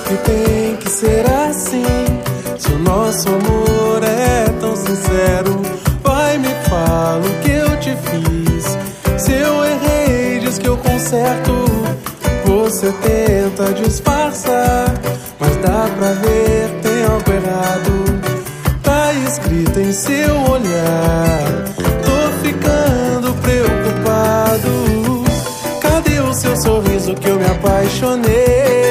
que tem que ser assim. Se o nosso amor é tão sincero, vai, me fala o que eu te fiz. Se eu errei, diz que eu conserto. Você tenta disfarçar, mas dá pra ver, tem algo errado. Tá escrito em seu olhar. Tô ficando preocupado. Cadê o seu sorriso que eu me apaixonei?